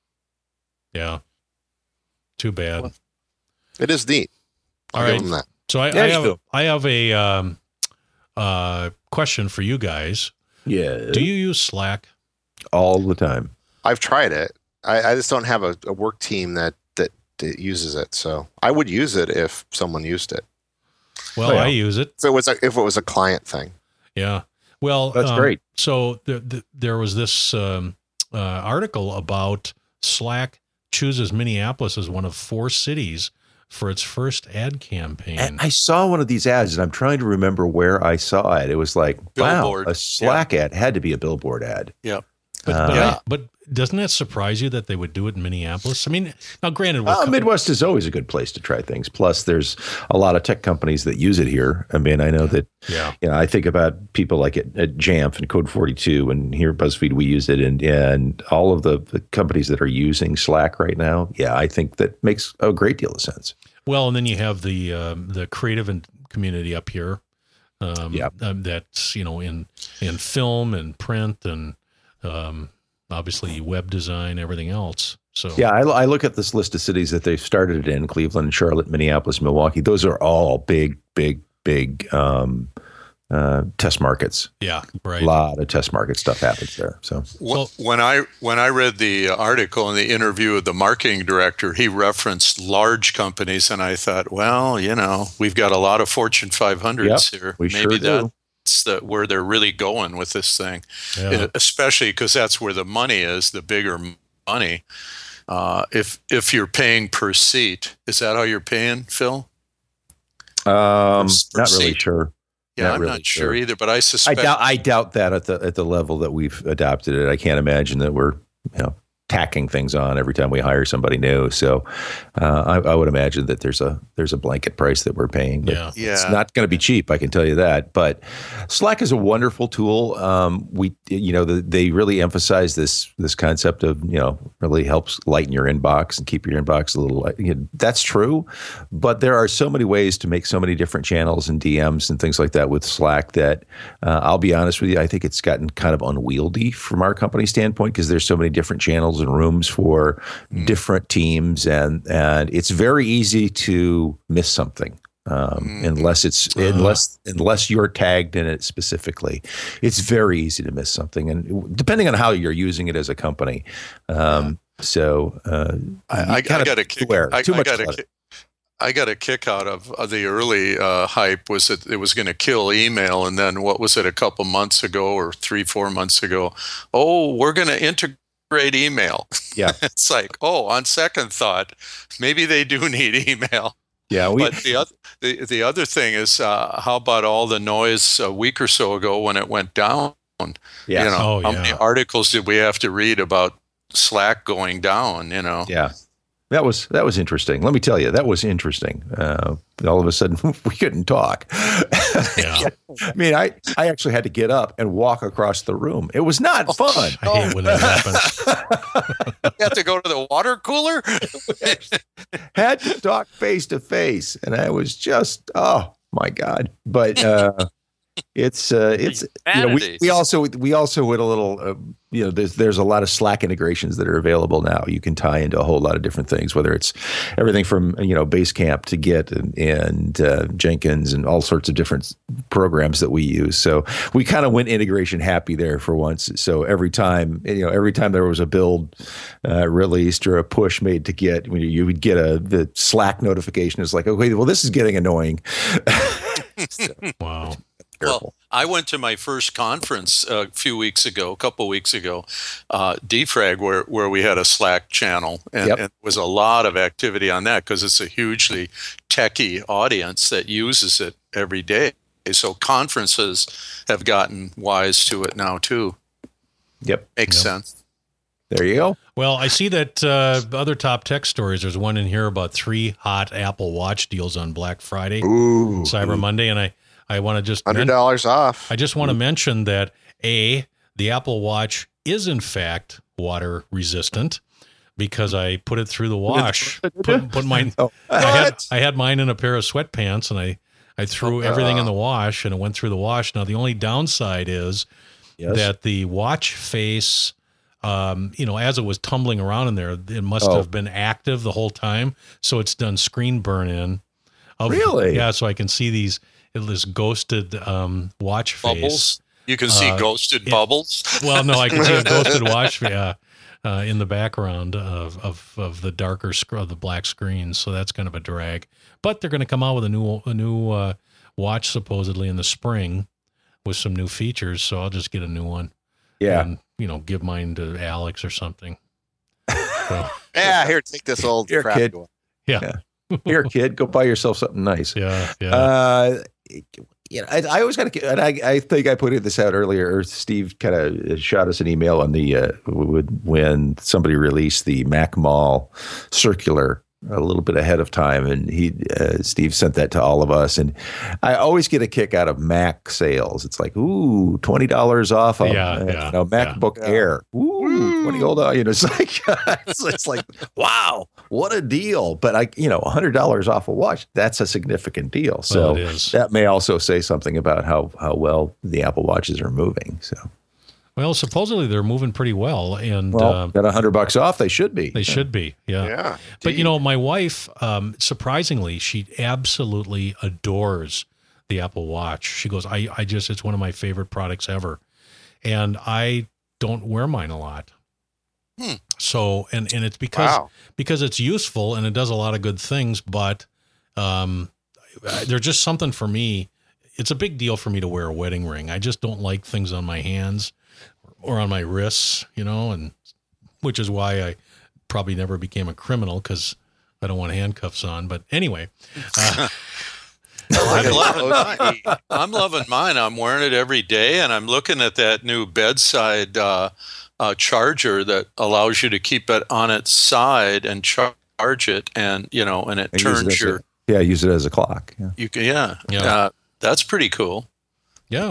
Yeah. Too bad. It is neat. I'll All give right. them that. So I, Yeah, I you have do. I have a um, uh, question for you guys. Yeah. Do you use Slack? all the time? I've tried it. I, I just don't have a, a work team that, that that uses it. So I would use it if someone used it. Well, Oh, yeah. I use it. If it was a, if it was a client thing. Yeah. Well, That's um, great. So the, the, there was this um, uh, article about Slack chooses Minneapolis as one of four cities for its first ad campaign. And I saw one of these ads, and I'm trying to remember where I saw it. It was like, Billboard. wow, a Slack ad had to be a billboard ad. Yep. But, Uh, but, Yeah. I, but doesn't that surprise you that they would do it in Minneapolis? I mean, now granted, we're Uh, co- Midwest is always a good place to try things. Plus, there's a lot of tech companies that use it here. I mean, I know that, yeah, you know, I think about people like at, at Jamf and Code forty-two, and here at BuzzFeed, we use it. And, and all of the, the companies that are using Slack right now, yeah, I think that makes a great deal of sense. well, and then you have the um, the creative and community up here. Um, Yeah. um, that's you know in in film and print and um, obviously web design, everything else. So Yeah, I, I look at this list of cities that they've started it in: Cleveland, Charlotte, Minneapolis, Milwaukee. Those are all big, big, big um, uh, test markets. yeah, right. A lot of test market stuff happens there. So Wh- When I when I read the article and the interview with the marketing director, he referenced large companies, and I thought, well, you know, we've got a lot of Fortune five hundreds here. we Maybe sure do. that's the, where they're really going with this thing, Yeah. especially because that's where the money is, the bigger money. Uh, if if you're paying per seat, is that how you're paying, Phil? um, Per not really seat. sure. Yeah, Not I'm really not sure sure. either, but I I suspect. doubt. I doubt that at the at the level that we've adopted it. I can't imagine that we're you know tacking things on every time we hire somebody new. So uh, I, I would imagine that there's a there's a blanket price that we're paying. But Yeah. Yeah. It's not going to be cheap, I can tell you that. But Slack is a wonderful tool. Um, we, you know, the, they really emphasize this this concept of, you know, really helps lighten your inbox and keep your inbox a little. You know, that's true, but there are so many ways to make so many different channels and D Ms and things like that with Slack that uh, I'll be honest with you, I think it's gotten kind of unwieldy from our company standpoint because there's so many different channels and rooms for different teams, and and it's very easy to miss something. Um, unless it's unless unless you're tagged in it specifically, it's very easy to miss something, and depending on how you're using it as a company. Um, so uh, I, you I, I gotta got a kick. beware. I, Too I much got a clutter. kick. I got a kick out of, of the early uh, hype was that it was going to kill email, and then what was it a couple months ago or three, four months ago? Oh, we're going to integrate email. Yeah. It's like, oh, on second thought, maybe they do need email. Yeah, we But the other the, the other thing is, uh, how about all the noise a week or so ago when it went down? yeah You know, Oh, how yeah. many articles did we have to read about Slack going down? You know, yeah. That was that was interesting. Let me tell you, that was interesting. Uh, all of a sudden, we couldn't talk. Yeah. I mean, I, I actually had to get up and walk across the room. It was not fun. I hate when that happens. you have to go to the water cooler. Had to talk face to face, and I was just, oh my god! But uh, it's uh, it's you know we, Vanities. we also we also with a little uh, you know there's there's a lot of Slack integrations that are available now. You can tie into a whole lot of different things, whether it's everything from you know Basecamp to Git and, and uh, Jenkins and all sorts of different programs that we use. So we kind of went integration happy there for once. So every time you know every time there was a build uh, released or a push made to Git, when you would get a the Slack notification. It's like, okay, well this is getting annoying. Wow. Well, I went to my first conference a few weeks ago, a couple weeks ago, uh, Defrag, where, where we had a Slack channel, and, Yep. and there was a lot of activity on that because it's a hugely techie audience that uses it every day. So conferences have gotten wise to it now too. Yep. Makes Yep. sense. There you go. Well, I see that uh, other top tech stories. There's one in here about three hot Apple Watch deals on Black Friday, Ooh, Cyber Monday, and I, I want to just hundred men- dollars off. I just want to mention that A, the Apple Watch is in fact water resistant because I put it through the wash. put, put mine. Oh, I had what? I had mine in a pair of sweatpants, and I I threw Uh, everything in the wash, and it went through the wash. Now the only downside is Yes. that the watch face, um, you know, as it was tumbling around in there, it must Oh. have been active the whole time. So it's done screen burn in. Of, Really? Yeah. So I can see these this ghosted um, watch face. Bubbles. You can see Uh, ghosted it- bubbles. Well, no, I can see a ghosted watch uh, uh, in the background of of, of the darker sc- of the black screen. So that's kind of a drag. But they're going to come out with a new a new uh, watch supposedly in the spring with some new features. So I'll just get a new one. Yeah. And, you know, give mine to Alex or something. So, Yeah, here, take this old Here, crap. kid. one. yeah, Here, kid, go buy yourself something nice. yeah, yeah. Uh, you know, I, I always got to, and I, I think I put this out earlier. Or Steve kind of shot us an email on the uh, when somebody released the Mac Mall circular a little bit ahead of time, and he uh, Steve sent that to all of us. And I always get a kick out of Mac sales. It's like, ooh, twenty dollars off of Yeah, uh, yeah, you know, MacBook yeah. Air. Ooh, twenty old. You know, it's like it's, it's like, wow, what a deal. But I, you know, a hundred dollars off a watch, that's a significant deal. So Well, it is. that may also say something about how how well the Apple Watches are moving. So, Well, supposedly they're moving pretty well, and well, um, got a hundred bucks off. They should be. they should be. Yeah. Yeah. But you know, my wife, um, surprisingly, she absolutely adores the Apple Watch. She goes, I, I just, it's one of my favorite products ever. And I don't wear mine a lot. Hmm. So, and, and it's because, Wow. because it's useful and it does a lot of good things, but, um, there's just something for me. It's a big deal for me to wear a wedding ring. I just don't like things on my hands or on my wrists, you know, and which is why I probably never became a criminal, because I don't want handcuffs on. But anyway, uh, I'm loving mine. I'm loving mine. I'm wearing it every day, and I'm looking at that new bedside uh, uh, charger that allows you to keep it on its side and char- charge it, and you know, and it And use it turns as your. a, yeah, use it as a clock. Yeah. You can, yeah, Yeah. Uh, that's pretty cool. yeah.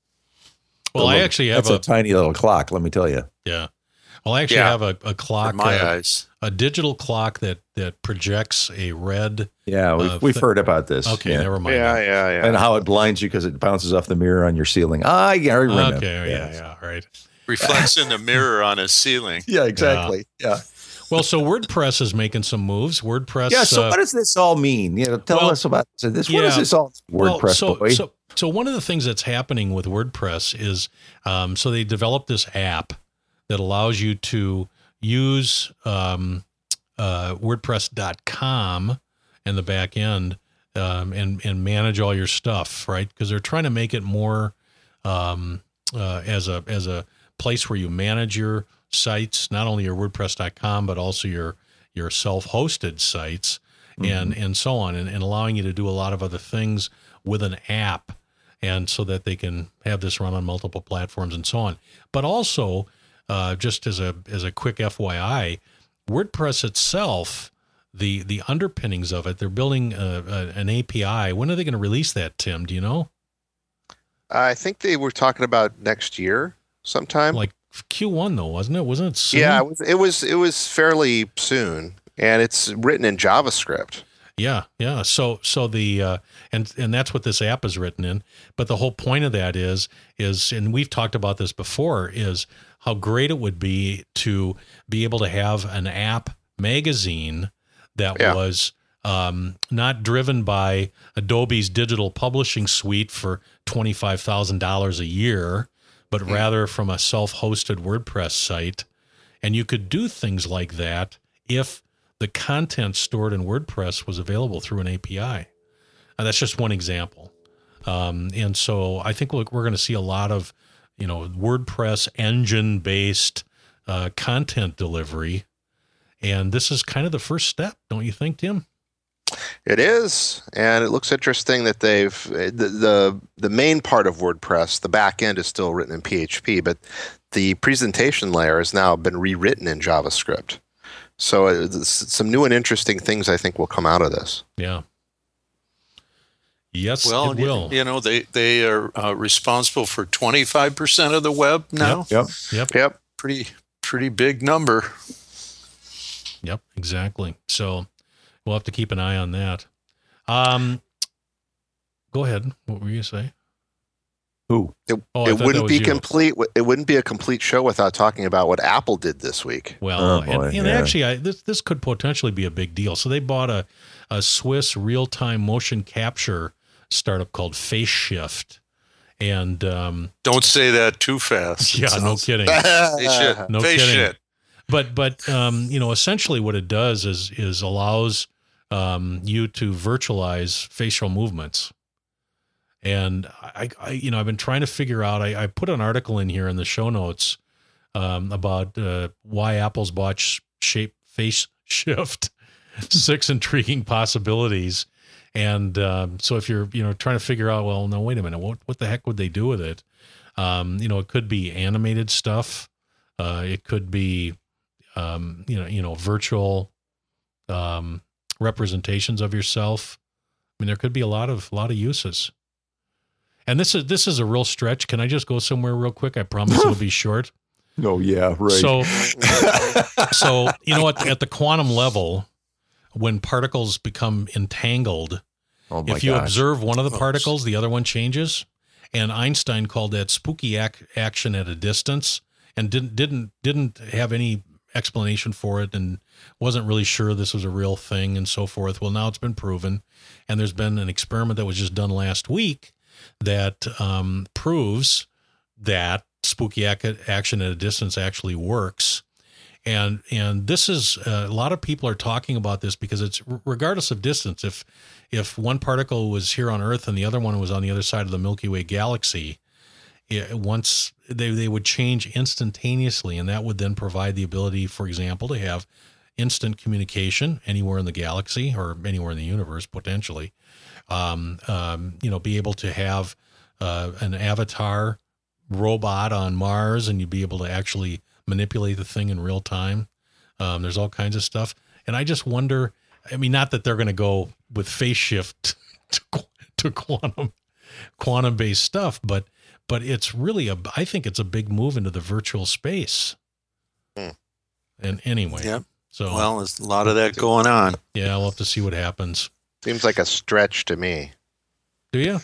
Well, I actually have that's a, a, tiny little clock. Let me tell you. yeah. Well, I actually Yeah. have a, a clock, In my uh, eyes. a digital clock that, that projects a red. Yeah, we've, Uh, we've th- heard about this. Okay. yeah. Never mind. Yeah, yeah, yeah. And how it blinds you because it bounces off the mirror on your ceiling. Ah, yeah, I remember. Okay. Yeah. Yes. Yeah. Right. Reflects in the mirror on his ceiling. Yeah, exactly. Yeah. Well, so WordPress is making some moves. WordPress. Yeah. So uh, what does this all mean? You know, tell well, us about so this. What is yeah. this all? WordPress well, so, boy. So, so one of the things that's happening with WordPress is, um, so they developed this app that allows you to use um, uh, WordPress dot com and the back end um, and and manage all your stuff, right? Because they're trying to make it more um, uh, as a as a place where you manage your sites, not only your WordPress dot com but also your your self-hosted sites and and so on, and, and allowing you to do a lot of other things with an app, and so that they can have this run on multiple platforms and so on. But also, uh, just as a as a quick F Y I, WordPress itself, the the underpinnings of it, they're building a, a, an A P I. When are they going to release that, Tim? Do you know? I think they were talking about next year sometime. Like Q one though, wasn't it? Wasn't it soon? yeah, it was, it was it was fairly soon, and it's written in JavaScript. Yeah, yeah. So, so the uh, and and that's what this app is written in. But the whole point of that is is, and we've talked about this before, is how great it would be to be able to have an app magazine that Yeah. was um, not driven by Adobe's digital publishing suite for twenty five thousand dollars a year, but Mm. rather from a self hosted WordPress site, and you could do things like that if the content stored in WordPress was available through an A P I. And that's just one example. Um, and so I think we're, we're going to see a lot of, you know, WordPress engine based uh, content delivery. And this is kind of the first step, don't you think, Tim? It is, and it looks interesting that they've the, the the main part of WordPress, the back end, is still written in P H P, but the presentation layer has now been rewritten in JavaScript. So uh, some new and interesting things I think will come out of this. Yeah. Yes, Well, it you- will. you know, they they are uh, responsible for twenty-five percent of the web now. Yep. Yep. Yep. Pretty pretty big number. Yep, exactly. So we'll have to keep an eye on that. Um, Go ahead. What were you say? Who? It, Oh, I it thought that wouldn't was be you. complete. It wouldn't be a complete show without talking about what Apple did this week. Well, Oh, boy, and, and yeah. actually, I, this this could potentially be a big deal. So they bought a, a Swiss real-time motion capture startup called FaceShift. And um, Don't say that too fast. It yeah, no sounds- kidding. Face shit. No Face kidding. shit. But but um, you know, essentially what it does is is allows um, you to virtualize facial movements. And I, I, you know, I've been trying to figure out. I, I put an article in here in the show notes um, about uh, why Apple's bought sh- Shape Face Shift. Six intriguing possibilities. And um, so if you're, you know, trying to figure out, well, no, wait a minute, what what the heck would they do with it? Um, you know, it could be animated stuff. Uh, it could be, um, you know, you know, virtual um, representations of yourself. I mean, there could be a lot of lot of uses. And this is this is a real stretch. Can I just go somewhere real quick? I promise it'll be short. Oh, yeah, right. So, so you know, at, at the quantum level, when particles become entangled, oh my if you gosh. observe one of the particles, the other one changes. And Einstein called that spooky ac- action at a distance, and didn't didn't didn't have any explanation for it, and wasn't really sure this was a real thing, and so forth. Well, now it's been proven, and there's been an experiment that was just done last week that um, proves that spooky ac- action at a distance actually works. And and this is uh, a lot of people are talking about this because it's regardless of distance. If if one particle was here on Earth and the other one was on the other side of the Milky Way galaxy, it, once they they would change instantaneously, and that would then provide the ability, for example, to have instant communication anywhere in the galaxy or anywhere in the universe potentially. Um, um, you know, be able to have uh, an avatar robot on Mars, and you'd be able to actually manipulate the thing in real time. Um, there's all kinds of stuff. And I just wonder, I mean, not that they're going to go with phase shift to, to quantum, quantum based stuff, but, but it's really a, I think it's a big move into the virtual space. Hmm. And anyway, Yep. so, Well, there's a lot of that going on. yeah, we'll have to see what happens. Seems like a stretch to me. Do you?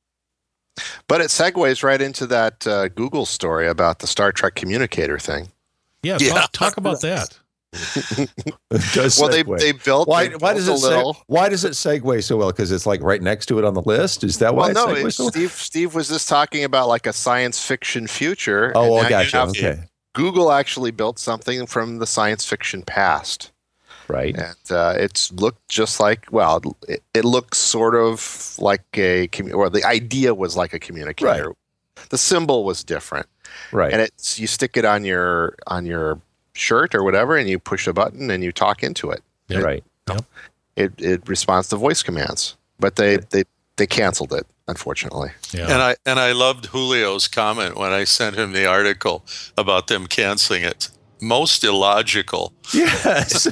But it segues right into that uh, Google story about the Star Trek communicator thing. Yeah. Yeah. Talk, talk about that. It does Well, they segue. they built. why they why built does a it little? seg- why does it segue so well? Because it's like right next to it on the list. Is that why Well, no, it segues it's so well? Steve. Steve was just talking about like a science fiction future. Oh, and I now you gotcha. have- Okay, Google actually built something from the science fiction past, right. and uh, it's looked just like. Well, it, it looks sort of like a. commu- Or the idea was like a communicator. The symbol was different, Right. and it's you stick it on your on your shirt or whatever, and you push a button and you talk into it. Yep. Right. It it responds to voice commands, but they they they canceled it, unfortunately. Yeah. And I and I loved Julio's comment when I sent him the article about them canceling it. Most illogical. Yes.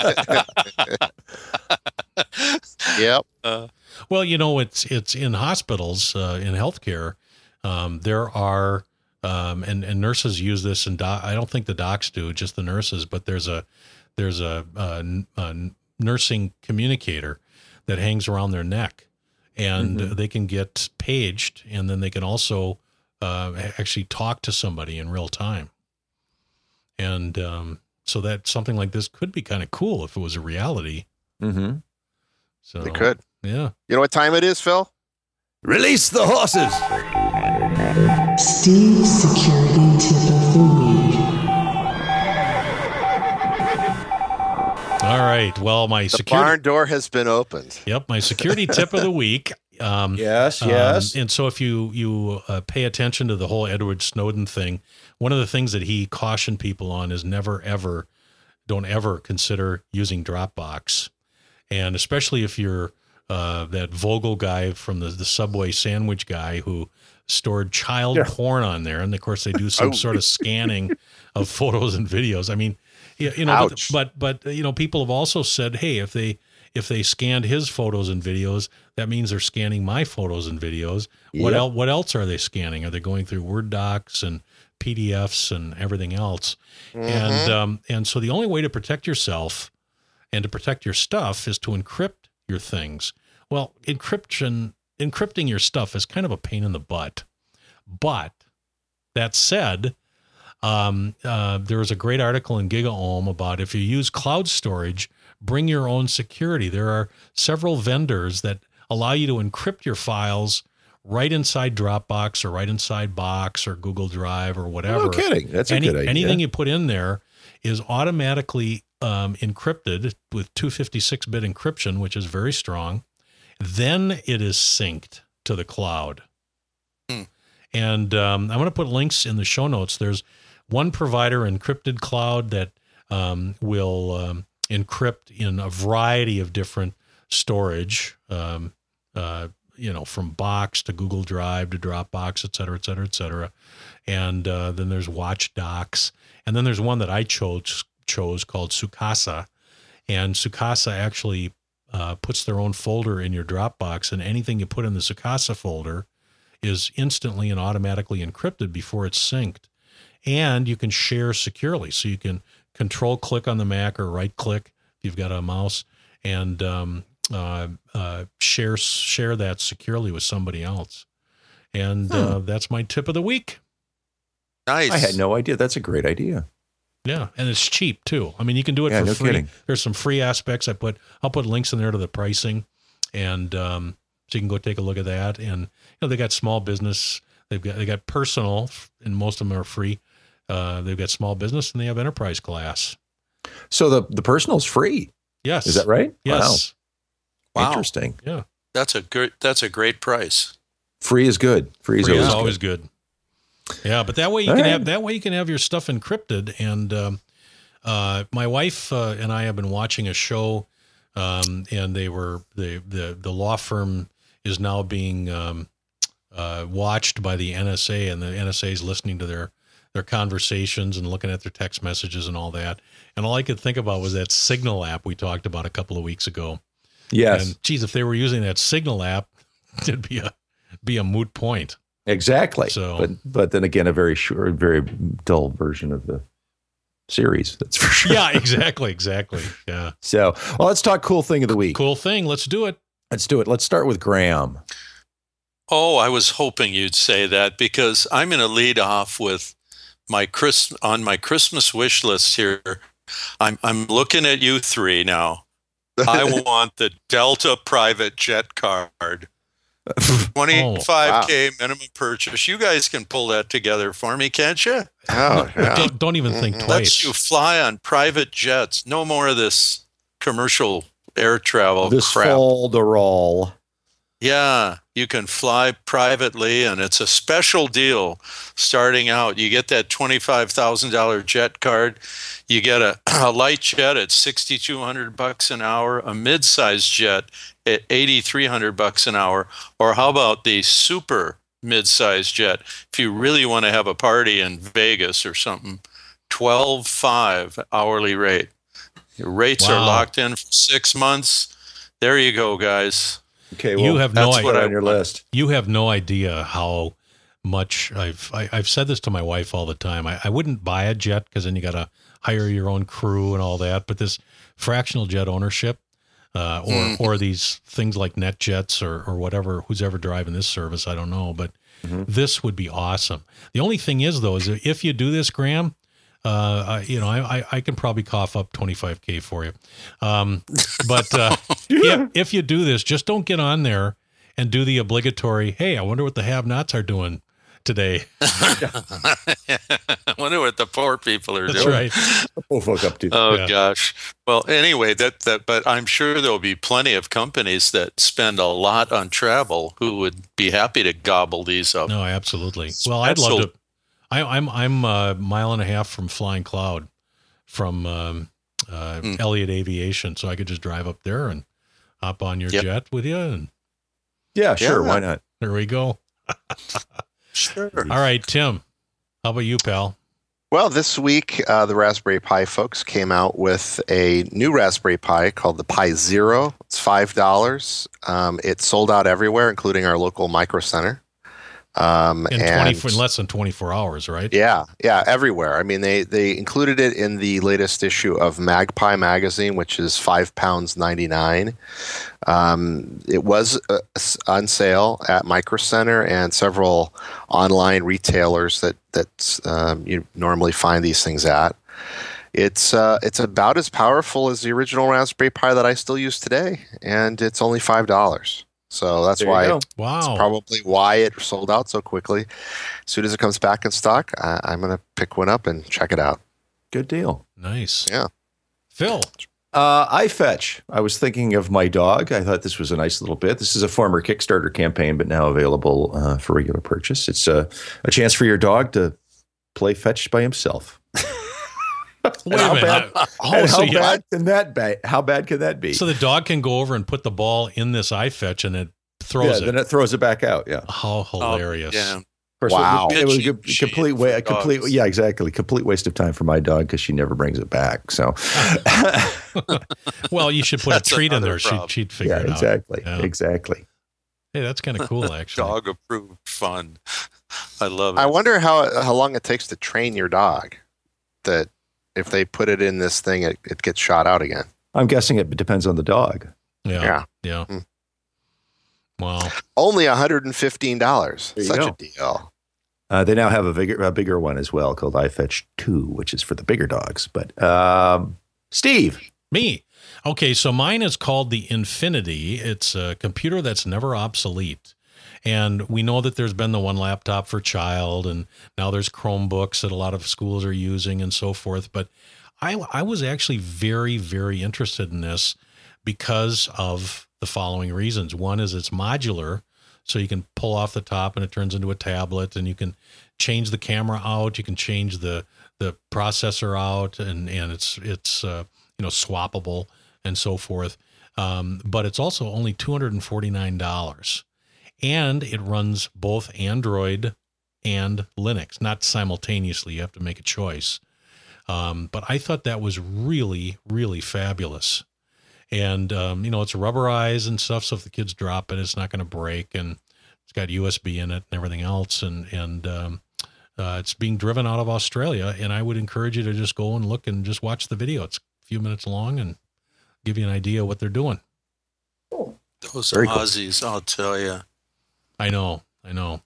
Yep. Uh, Well, you know, it's it's in hospitals, uh, in healthcare. Um, there are, um, and and nurses use this, and doc, I don't think the docs do, just the nurses. But there's a there's a, a, a nursing communicator that hangs around their neck, and Mhm. they can get paged, and then they can also uh, actually talk to somebody in real time. And um, so that something like this could be kind of cool if it was a reality. Mm-hmm. So They could. yeah. You know what time it is, Phil? Release the horses. Steve's security tip of the week. All right. Well, my The security. barn door has been opened. Yep, my security tip of the week. Um, Yes. um, Yes. and so, if you you uh, pay attention to the whole Edward Snowden thing, one of the things that he cautioned people on is never ever, don't ever consider using Dropbox, and especially if you're uh, that Vogel guy from the the Subway sandwich guy who stored child Yeah. porn on there, and of course they do some Oh. sort of scanning of photos and videos. I mean, you, you know, Ouch. but, but but you know, people have also said, hey, if they if they scanned his photos and videos, that means they're scanning my photos and videos. What Yep. else? What else are they scanning? Are they going through Word docs and P D Fs and everything else? And um, and so the only way to protect yourself and to protect your stuff is to encrypt your things. Well, encryption encrypting your stuff is kind of a pain in the butt. But that said, um, uh, there was a great article in GigaOM about if you use cloud storage, bring your own security. There are several vendors that allow you to encrypt your files right inside Dropbox or right inside Box or Google Drive or whatever. No kidding. That's a Any, good idea. Anything you put in there is automatically um, encrypted with two fifty-six bit encryption, which is very strong. Then it is synced to the cloud. Hmm. And um, I'm going to put links in the show notes. There's one provider, Encrypted Cloud, that um, will um, encrypt in a variety of different storage, um, uh, you know, from Box to Google Drive to Dropbox, et cetera, et cetera, et cetera. And uh, then there's WatchDocs. And then there's one that I chose, chose called Sukasa. And Sukasa actually uh, puts their own folder in your Dropbox, and anything you put in the Sukasa folder is instantly and automatically encrypted before it's synced. And you can share securely. So you can control click on the Mac or right click if you've got a mouse and um, uh, uh, share share that securely with somebody else. And Hmm. uh, that's my tip of the week. Nice. I had no idea. That's a great idea. Yeah, and it's cheap too. I mean, you can do it Yeah, for no free. kidding. There's some free aspects. I put I'll put links in there to the pricing, and um, so you can go take a look at that. And you know, they got small business. They've got they got personal, and most of them are free. Uh, they've got small business, and they have enterprise class. So the the personal's free. Yes, Is that right? Yes. Wow. Wow. Interesting. Yeah. That's a good. That's a great price. Free is good. Free is Free always, is good. always good. Yeah, but that way you All can right. have that way you can have your stuff encrypted. And um, uh, my wife uh, and I have been watching a show, um, and they were the the the law firm is now being um, uh, watched by the N S A, and the N S A is listening to their their conversations and looking at their text messages and all that. And all I could think about was that Signal app we talked about a couple of weeks ago. Yes, And geez, if they were using that Signal app, it'd be a be a moot point. exactly. So- but but then again, a very short, very dull version of the series. That's for sure. Yeah, exactly, exactly. Yeah. So, well, let's talk cool thing of the week. Cool thing. Let's do it. Let's do it. Let's start with Graham. Oh, I was hoping you'd say that because I'm going to lead off with my Chris on my Christmas wish list here. I'm I'm looking at you three now. I want the Delta private jet card. twenty-five K minimum purchase. You guys can pull that together for me, can't you? Oh, yeah. Don't, don't even think Mhm. twice. Lets you fly on private jets. No more of this commercial air travel this crap. folderol. Yeah, you can fly privately, and it's a special deal starting out. You get that twenty-five thousand dollars jet card. You get a, a light jet at sixty-two hundred bucks an hour, a mid-sized jet at eighty-three hundred bucks an hour, or how about the super mid-sized jet? If you really want to have a party in Vegas or something, twelve five hourly rate. Your rates are Wow. locked in for six months. There you go, guys. Okay, well, You have no that's what idea. I on your want. list. You have no idea how much I've I, I've said this to my wife all the time. I, I wouldn't buy a jet because then you got to hire your own crew and all that. But this fractional jet ownership, uh, or Mhm. or these things like NetJets or or whatever, who's ever driving this service, I don't know. But Mhm. this would be awesome. The only thing is though, is if you do this, Graham. Uh, I, you know, I, I, I can probably cough up twenty-five K for you. Um, but uh, if, if you do this, just don't get on there and do the obligatory, hey, I wonder what the have-nots are doing today. I wonder what the poor people are That's doing. right. We'll hook up to. Oh Yeah. gosh. Well, anyway, that that but I'm sure there'll be plenty of companies that spend a lot on travel who would be happy to gobble these up. No, absolutely. Well, I'd love Special- to. I, I'm I'm a mile and a half from Flying Cloud, from um, uh, Hmm. Elliott Aviation, so I could just drive up there and hop on your Yep. jet with you, and Yeah, sure. Yeah. Why not? there we go. Sure. All right, Tim, how about you, pal? Well, this week, uh, the Raspberry Pi folks came out with a new Raspberry Pi called the Pi Zero. It's five dollars. Um, it sold out everywhere, including our local Micro Center. Um, in and twenty in less than twenty-four hours, right? yeah, yeah, everywhere. I mean, they they included it in the latest issue of Magpie magazine, which is five pounds ninety nine. Um, it was uh, on sale at Micro Center and several online retailers that that um, you normally find these things at. It's uh, it's about as powerful as the original Raspberry Pi that I still use today, and it's only five dollars. So that's There you why go. it's Wow. probably why it sold out so quickly. As soon as it comes back in stock, I, I'm going to pick one up and check it out. Good deal. Nice. Yeah. Phil. Uh, iFetch. I was thinking of my dog. I thought this was a nice little bit. This is a former Kickstarter campaign, but now available uh, for regular purchase. It's a, a chance for your dog to play fetch by himself. Wait how a minute. bad- I- oh, and so, how you- bad can that be? How bad can that be? so the dog can go over and put the ball in this iFetch and it yeah, throws then it. it throws it back out. Yeah. How hilarious. Oh, yeah. Of course, Wow. It, it was a Bitchy good- complete machine way, for a complete, dogs. yeah, exactly. Complete waste of time for my dog because she never brings it back. So, Well, you should put a That's treat in another there. She'd, problem. she'd figure yeah, it exactly, out. Yeah. exactly. Hey, that's kind of cool, actually. Dog approved fun. I love it. I wonder how how long it takes to train your dog. That if they put it in this thing, it, it gets shot out again. I'm guessing it depends on the dog. Yeah. Yeah. Yeah. Hmm. Wow. Only one hundred fifteen dollars. There you Such go. a deal. Uh, they now have a bigger, a bigger one as well called iFetch two, which is for the bigger dogs. But um, Steve, Me. Okay, so mine is called the Infinity. It's a computer that's never obsolete. And we know that there's been the one laptop for child, and now there's Chromebooks that a lot of schools are using and so forth. But I, I was actually very, very interested in this because of the following reasons. One is it's modular, so you can pull off the top and it turns into a tablet, and you can change the camera out, you can change the the processor out, and and it's it's uh, you know, swappable and so forth. Um, but it's also only two hundred forty-nine dollars, and it runs both Android and Linux, not simultaneously. You have to make a choice. Um, but I thought that was really, really fabulous. And, um, you know, it's rubberized and stuff, so if the kids drop it, it's not going to break, and it's got U S B in it and everything else. And, and um, uh, it's being driven out of Australia, and I would encourage you to just go and look and just watch the video. It's a few minutes long and give you an idea what they're doing. Those Very cool. Aussies, I'll tell you. I know, I know.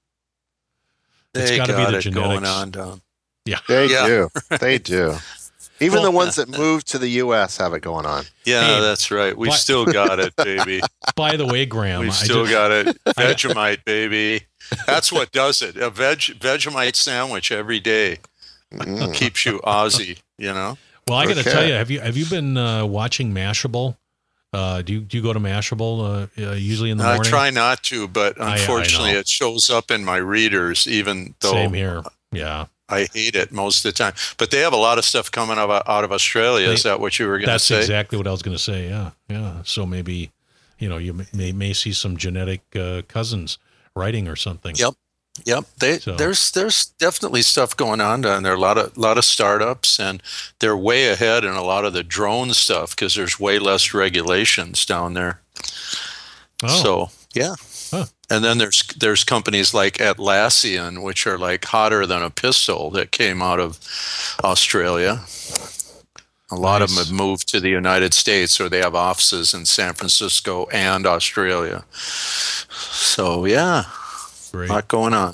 It's They gotta got be the it going genetics. on down. They Yeah. do. They do. Even Well, the ones that moved to the U S have it going on. Yeah, Hey, that's right. We but- still got it, baby. By the way, Graham, We've I still just- got it. Vegemite, baby. That's what does it. A veg Vegemite sandwich every day Mm. keeps you Aussie, you know? well, I got to Okay. tell you, have you have you been uh, watching Mashable? Uh, do you do you go to Mashable uh, uh, usually in the I morning? try not to, but I- I unfortunately, know. it shows up in my readers, even though Same here. Yeah, I hate it most of the time. But they have a lot of stuff coming out of, out of Australia. Is They- that what you were going to that's say? exactly what I was going to say. Yeah, yeah. So maybe, you know, you may may see some genetic uh, cousins writing or something. Yep. Yep, they, So- there's there's definitely stuff going on down there. A lot of lot of startups, and they're way ahead in a lot of the drone stuff because there's way less regulations down there. Oh, So yeah, Huh. and then there's there's companies like Atlassian, which are like hotter than a pistol, that came out of Australia. A lot of them Nice. have moved to the United States, or they have offices in San Francisco and Australia. So yeah, a great. lot going on.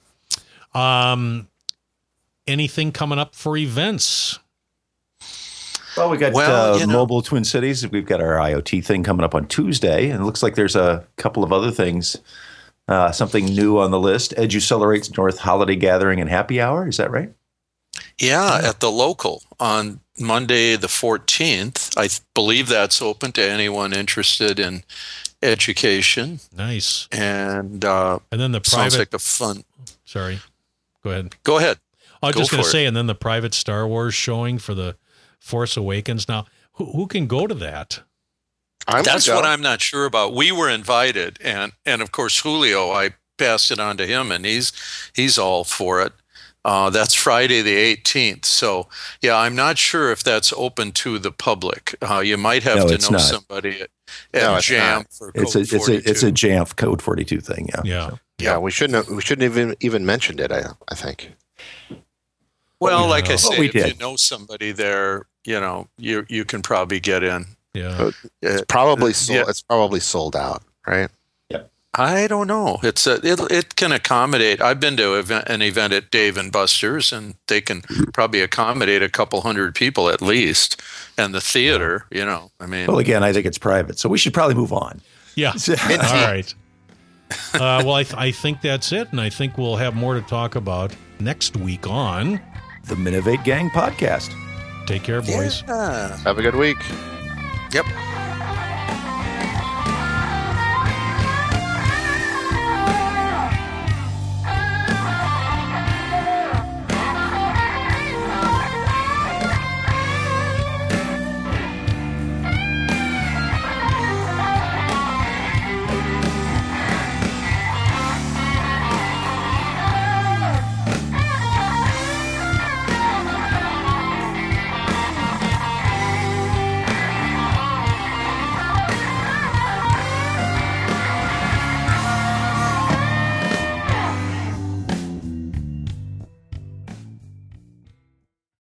Um, anything coming up for events? Well, we got Well, uh, you know- Mobile Twin Cities. We've got our IoT thing coming up on Tuesday, and it looks like there's a couple of other things. Uh, something new on the list: EduCelerate's North Holiday Gathering and Happy Hour. Is that right? Yeah, at the local on Monday the fourteenth. I th- believe that's open to anyone interested in education, Nice. and uh, And then the sounds private. like a fun. Sorry, go ahead. Go ahead. I was Go just going to for it. say, and then the private Star Wars showing for the Force Awakens. Now, who, who can go to that? I'm That's gonna what go. I'm not sure about. We were invited, and and of course Julio, I passed it on to him, and he's he's all for it. Uh, that's Friday the eighteenth. So yeah, I'm not sure if that's open to the public. Uh, you might have No, to it's know not. somebody. At, and No, it's Jam not. for code It's a it's a forty-two. it's a Jamf Code forty-two thing. Yeah. Yeah. Yeah, we shouldn't have, we shouldn't have even even mentioned it. I I think. Well, we like I know. say, But we if you did. know somebody there, you know, you you can probably get in. Yeah. It's probably sold. yeah. It's probably sold out, right? I don't know. It's a it it can accommodate. I've been to event, an event at Dave and Buster's, and they can probably accommodate a couple hundred people at least. And the theater, you know, I mean, Well, again, I think it's private, so we should probably move on. Yeah. All right. Uh, well, I, th- I think that's it. And I think we'll have more to talk about next week on The Minovate Gang podcast. Take Care, boys. yeah. Have a good week. Yep.